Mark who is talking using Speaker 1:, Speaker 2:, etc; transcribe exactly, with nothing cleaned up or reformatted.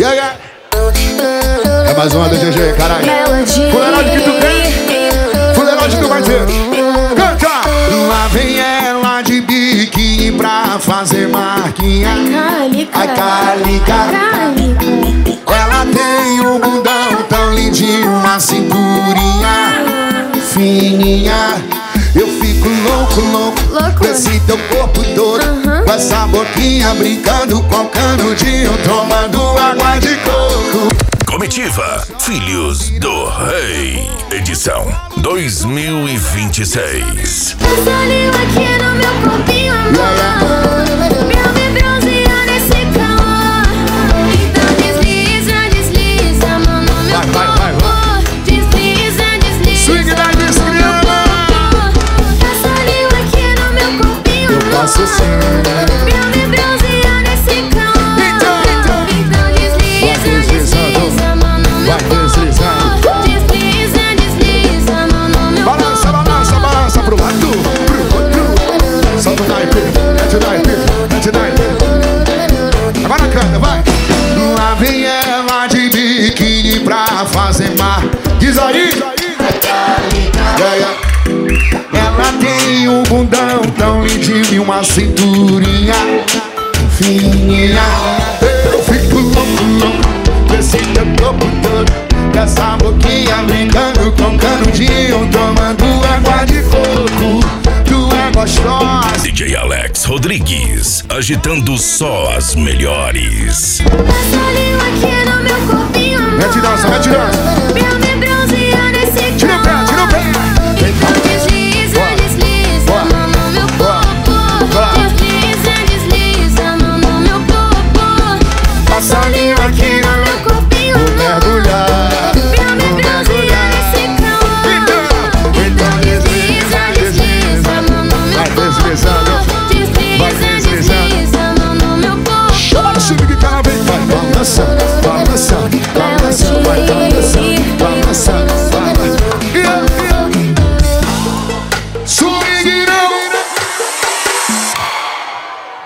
Speaker 1: Yeah, yeah. É mais uma do G G, caralho. Fuleiragem que tu tem, fuleiragem que tu vai ter. Canta! Lá vem ela de biquíni pra fazer marquinha. Ai, calica. Ela tem um bundão tão lindinho, uma cinturinha fininha. Eu fico louco, louco, louco. Com esse teu corpo todo, uhum. Com essa boquinha brincando com canudinho, tomando água de coco.
Speaker 2: Comitiva Filhos do Rei, edição dois mil e vinte e seis.
Speaker 3: Passarinho aqui no meu corpinho, amor, pra me bronzear nesse calor. Então desliza, desliza, mano, no meu
Speaker 1: vai, vai,
Speaker 3: corpo.
Speaker 1: vai.
Speaker 3: Desliza, desliza.
Speaker 1: Swing da desgrama.
Speaker 3: Passarinho aqui no meu corpinho, amor,
Speaker 1: eu passo assim.
Speaker 3: pra me bronzear nesse calor.
Speaker 1: Então, então.
Speaker 3: Então desliza, desliza, mano, no meu
Speaker 1: vai deslizando.
Speaker 3: corpo. Desliza, desliza, mano, no meu corpo.
Speaker 1: Balança, balança, balança pro lado, pro outro. Solta o naipe, mete o naipe, mete o naipe. Agora canta, vai. Lá vem ela de biquíni pra fazer mar. Diz aí. Yeah, yeah. Ela tem um bundão tão lindinho e uma cinturinha fininha. Eu fico louco, louco, com esse teu corpo todo, com essa boquinha brincando com canudinho, tomando água de coco. Tu é gostosa.
Speaker 2: D J Alex Rodrigues, agitando só as melhores.
Speaker 3: Passarinho